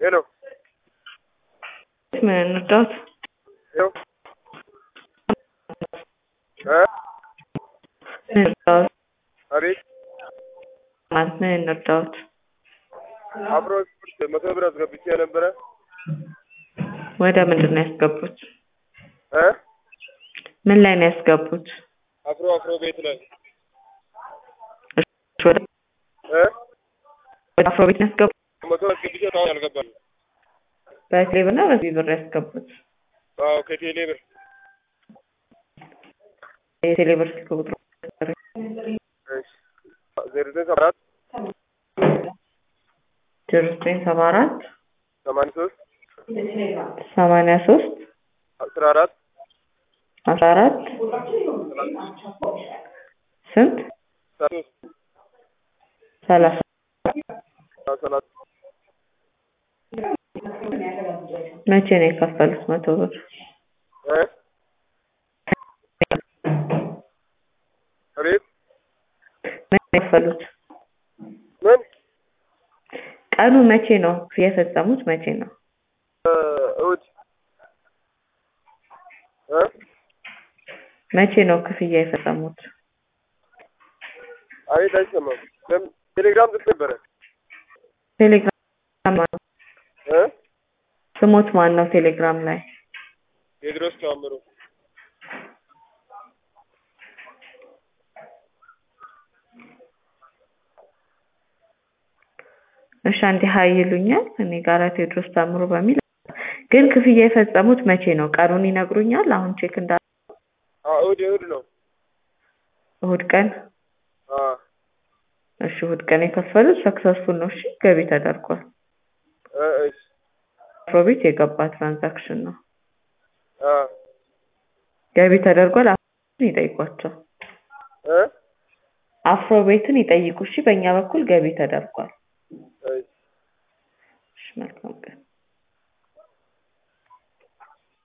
Hello. من الرد Hello. ها من الرد አቤት من الرد አብሮ መቶ ብር አስገብቼ ነበረ ወደ ምንድን ነው ያስገቡት? እ ምን ላይ ነው ያስገቡት? አፍሮ ቤት ላይ ወደ እ አፍሮ ቤት ነው ያስገቡት? መቶ አስገብቼ ታው ያልገባል። በቴሌ ብር ነው በዚህ ብር ያስገቡት? አዎ ከቴሌ ብር የቴሌ ብር ስልክ ቁጥሩ እሺ 0974 0974 83 83 14 14 ስንት 30 መቼ ነው የከፈሉት 100 ብር? አቤት መቼ ነው የከፈሉት? ምን ቀኑ መቼ ነው የፈጸሙት? መቼ ነው? እሑድ መቼ ነው ክፍያ የፈጸሙት? አቤት አይሰማም። ቴሌግራም ጽፌ ነበረ። ቴሌግራም እ ስሞት ማን ነው ቴሌግራም ላይ? ቴድሮስ ታምሩ። እሺ አንዴ ሀይ ይሉኛል። እኔ ጋር ቴድሮስ ታምሩ በሚል ግን ክፍያ የፈጸሙት መቼ ነው? ቀኑን ይነግሩኛል? አሁን ቼክ እንዳ እሑድ ነው። እሑድ ቀን እሺ እሑድ ቀን የከፈሉት ሰክሰስፉል ነው። እሺ ገቢ ተደርጓል። እሺ አፍሮ ቤት የገባ ትራንዛክሽን ነው። ገቢ ተደርጓል። አፍሮቤትን ይጠይቋቸው። አፍሮ ቤትን ይጠይቁ። እሺ በእኛ በኩል ገቢ ተደርጓል። እሺ መልካም ቀን።